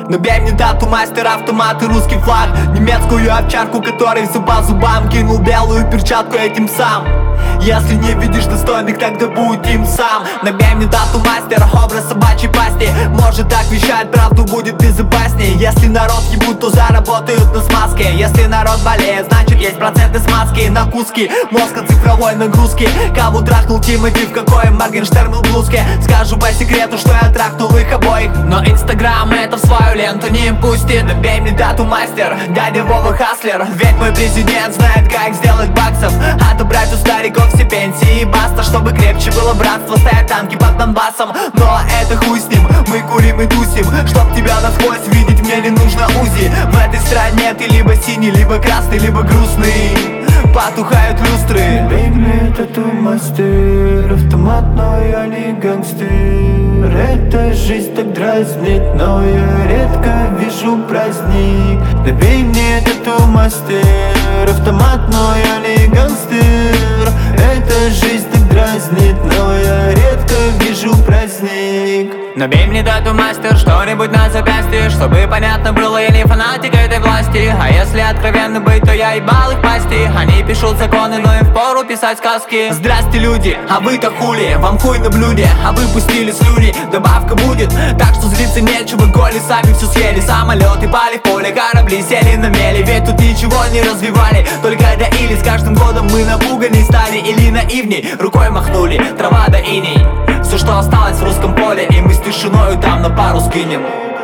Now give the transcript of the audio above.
Набей мне дату, мастер, автомат и русский флаг. Немецкую овчарку, который зуба зубам кинул белую перчатку этим сам. Если не видишь достойных, тогда будь им сам. Набей мне дату, мастер, образ собачьей пасти. Может так вещать, правду будет безопаснее. Если народ ебут, то заработают на смазке. Если народ болеет, значит есть проценты смазки на куски мозга цифровой нагрузки. Кого трахнул Тимати, в какой Моргенштерн в блузке? Скажу по секрету, что я трахнул их обоих. Но Инстаграм это в свою ленту не пустит. Набей мне дату, мастер, дядя Вова Хаслер. Ведь мой президент знает, как сделать баксов. Отобрать у стариков все пенсии и баста. Чтобы крепче было братство, стоят танки под Донбассом. Но это хуй с ним, мы курим и тусим. Чтоб тебя насквозь видеть, мне не нужно УЗИ. В этой стране ты либо синий, либо красный, либо грустный. Потухают люстры. Набей мне тату, мастер, автомат, но я не гангстер. Эта жизнь так дразнит, но я редко вижу праздник. Набей мне тату, мастер, автомат, но я не гангстер. Эта жизнь так дразнит, но я редко вижу праздник. Набей мне дату, мастер, что-нибудь на запястье, чтобы понятно было, я не фанатик этой власти. А если откровенно быть, то я ебал их пасти. Они пишут законы, но им впору писать сказки. Здрасте, люди, а вы-то хули? Вам хуй на блюде, а вы пустили слюни. Добавка будет, так что злиться нечего. Голи сами все съели, самолеты пали в поле, корабли сели на мели. Ведь тут ничего не развивали, только доили. С каждым годом мы напуганы стали или наивней. Рукой махнули, трава да иней. Все, что осталось в русском поле, и мы с тишиною там на пару скинем.